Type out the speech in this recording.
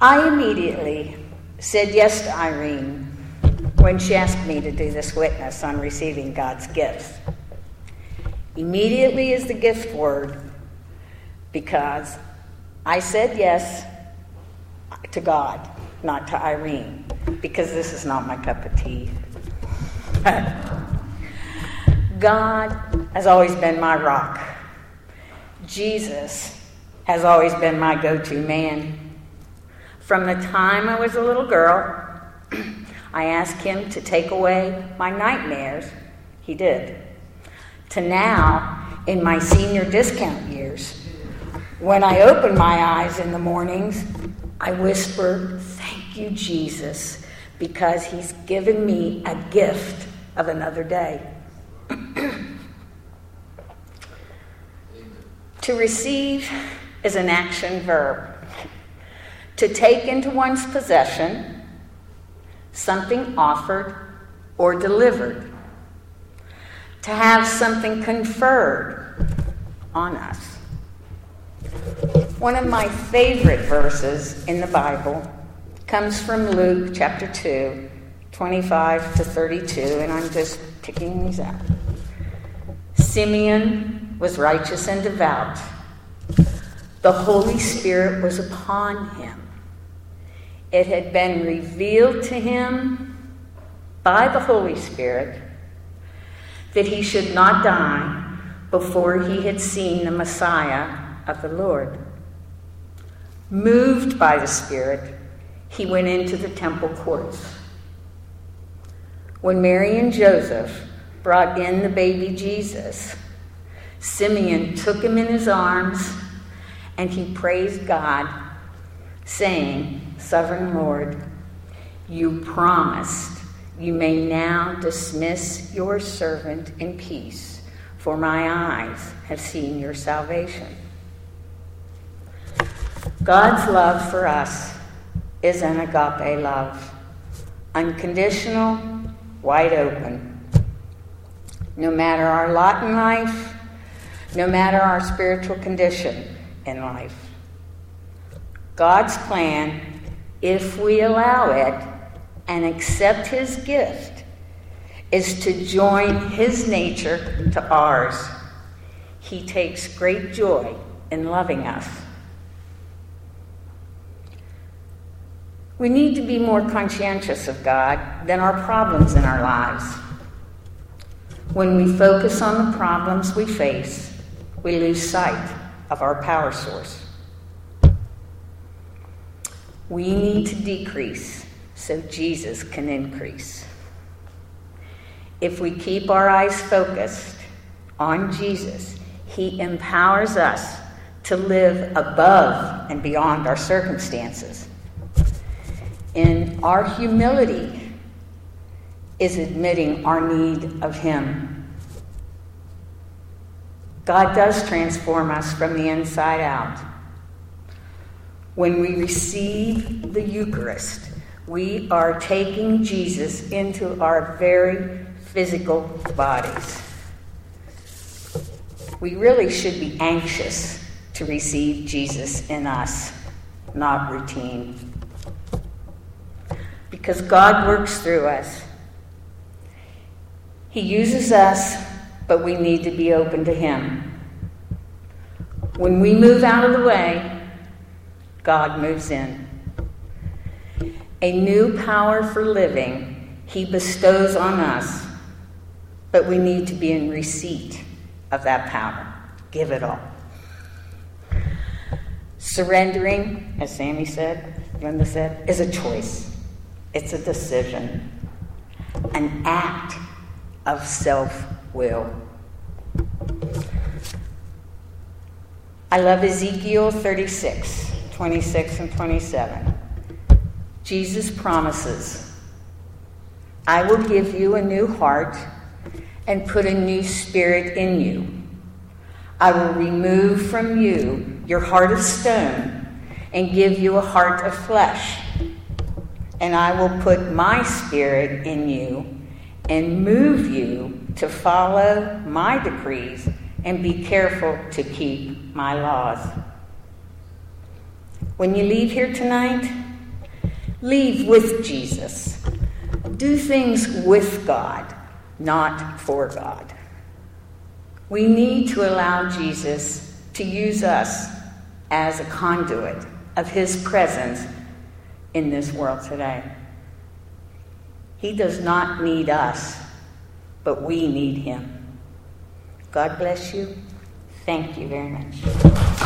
I immediately said yes to Irene when she asked me to do this witness on receiving God's gifts. Immediately is the gift word, because I said yes to God, not to Irene, because this is not my cup of tea. God has always been my rock. Jesus has always been my go-to man. From the time I was a little girl, I asked him to take away my nightmares. He did. To now, in my senior discount years, when I open my eyes in the mornings, I whisper, "Thank you, Jesus," because he's given me a gift of another day. To receive is an action verb. To take into one's possession something offered or delivered. To have something conferred on us. One of my favorite verses in the Bible comes from Luke chapter 2, 25 to 32, and I'm just picking these out. Simeon was righteous and devout. The Holy Spirit was upon him. It had been revealed to him by the Holy Spirit that he should not die before he had seen the Messiah of the Lord. Moved by the Spirit, he went into the temple courts. When Mary and Joseph brought in the baby Jesus, Simeon took him in his arms and he praised God, saying, "Sovereign Lord, you promised you may now dismiss your servant in peace, for my eyes have seen your salvation." God's love for us is an agape love, unconditional, wide open. No matter our lot in life, no matter our spiritual condition in life. God's plan, if we allow it and accept his gift, is to join his nature to ours. He takes great joy in loving us. We need to be more conscientious of God than our problems in our lives. When we focus on the problems we face, we lose sight of our power source. We need to decrease so Jesus can increase. If we keep our eyes focused on Jesus, he empowers us to live above and beyond our circumstances. In our humility is admitting our need of him. God does transform us from the inside out. When we receive the Eucharist, we are taking Jesus into our very physical bodies. We really should be anxious to receive Jesus in us, not routine. Because God works through us. He uses us, but we need to be open to him. When we move out of the way, God moves in. A new power for living he bestows on us, but we need to be in receipt of that power. Give it all. Surrendering, as Sammy said, Linda said, is a choice. It's a decision, an act of self-will. I love Ezekiel 36, 26 and 27. Jesus promises, "I will give you a new heart and put a new spirit in you. I will remove from you your heart of stone and give you a heart of flesh. And I will put my spirit in you and move you to follow my decrees and be careful to keep my laws." When you leave here tonight, Leave with Jesus. Do things with God, not for God. We need to allow Jesus to use us as a conduit of his presence in this world today. He does not need us, but we need him. God bless you. Thank you very much.